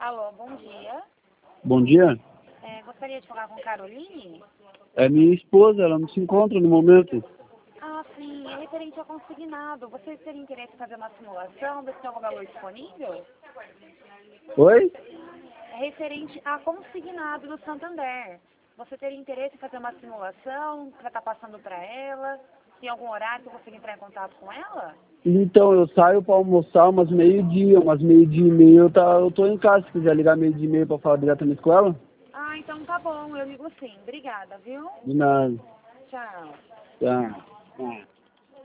Alô, bom dia. Bom dia. Gostaria de falar com Caroline? É minha esposa, ela não se encontra no momento. Ah, sim, é referente ao consignado. Você teria interesse em fazer uma simulação, ver se tem algum valor disponível? Oi? É referente a consignado do Santander. Você teria interesse em fazer uma simulação para estar passando para ela? Tem algum horário que eu consiga entrar em contato com ela? Então, eu saio para almoçar umas meio-dia e meia eu tô em casa. Se quiser ligar meio-dia e meia para falar diretamente com ela. Ah, então tá bom, eu ligo sim. Obrigada, viu? De nada. Tchau. Tá.